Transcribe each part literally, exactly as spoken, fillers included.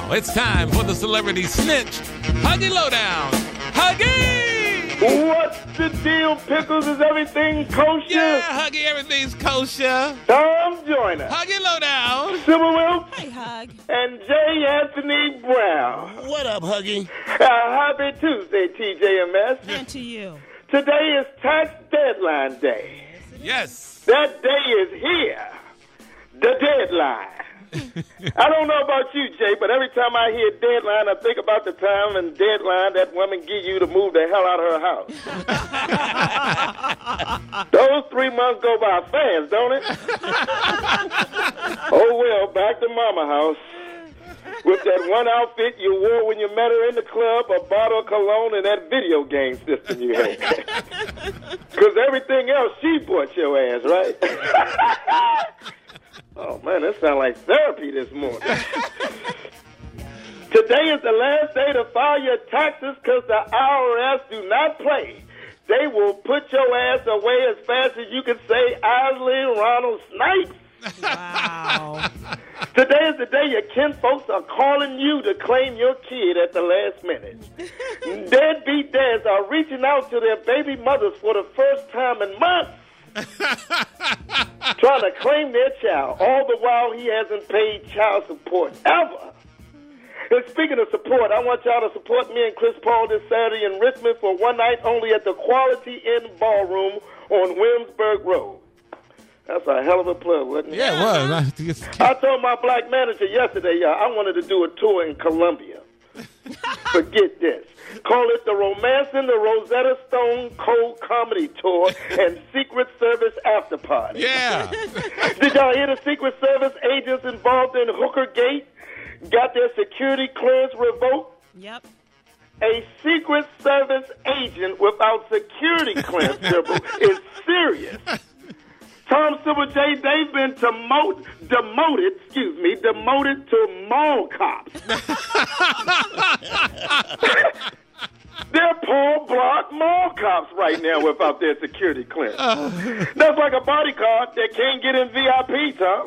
It's time for the Celebrity Snitch Huggy Lowdown. Huggy! What's the deal, Pickles? Is everything kosher? Yeah, Huggy, everything's kosher. Tom Joyner. Huggy Lowdown. Sybil Wilkes. Hey, Hug. And J. Anthony Brown. What up, Huggy? Uh, happy Tuesday, T J M S. And to you. Today is tax deadline day. Yes. That day is here. The deadline. I don't know about you, Jay, but every time I hear deadline, I think about the time and deadline that woman give you to move the hell out of her house. Those three months go by fast, don't it? Oh, well, back to Mama house. With that one outfit you wore when you met her in the club, a bottle of cologne, and that video game system you had. Because everything else, she bought your ass, right? Oh, man, that sounds like therapy this morning. Today is the last day to file your taxes because the I R S do not play. They will put your ass away as fast as you can say Isley Ronald Snipes. Wow. Today is the day your kinfolks are calling you to claim your kid at the last minute. Deadbeat dads are reaching out to their baby mothers for the first time in months, trying to claim their child, all the while he hasn't paid child support ever. And speaking of support, I want y'all to support me and Chris Paul this Saturday in Richmond for one night only at the Quality Inn Ballroom on Williamsburg Road. That's a hell of a plug, wasn't it? Yeah, it was. I told my black manager yesterday, y'all, I wanted to do a tour in Colombia. Forget this. Call it the Romancing the Rosetta Stone Cold Comedy Tour and Secret Service After Party. Yeah. Did y'all hear the Secret Service agents involved in Hooker Gate got their security clearance revoked? Yep. A Secret Service agent without security clearance is serious. Tom Sybil J, they've been demote, demoted, excuse me, demoted to mall cops. They're Paul Block mall cops right now without their security clearance. Uh, That's like a bodyguard that can't get in V I P, Tom.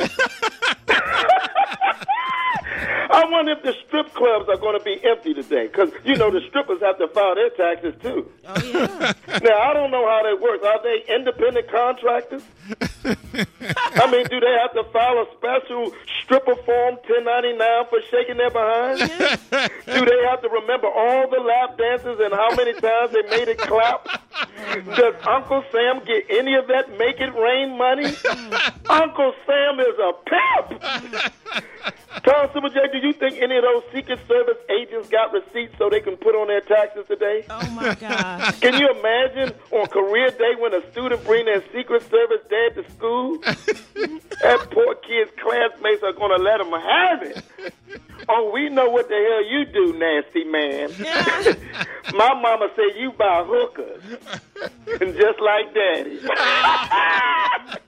I wonder if the strip clubs are going to be empty today, because, you know, the strippers have to file their taxes, too. Oh, yeah. Now, I don't know how that works. Are they independent contractors? I mean, do they have to file a special stripper form ten ninety-nine for shaking their behind? Do they have to remember all the lap dances and how many times they made it clap? Does Uncle Sam get any of that make it rain money? Uncle Sam is a pimp! Tom Sybil J, do you think any of those Secret Service agents got receipts so they can put on their taxes today? Oh, my God. Can you imagine on career day when a student bring their Secret Service dad to school? That poor kid's classmates are going to let him have it. Oh, we know what the hell you do, nasty man. Yeah. My mama said you buy hookers. And just like daddy.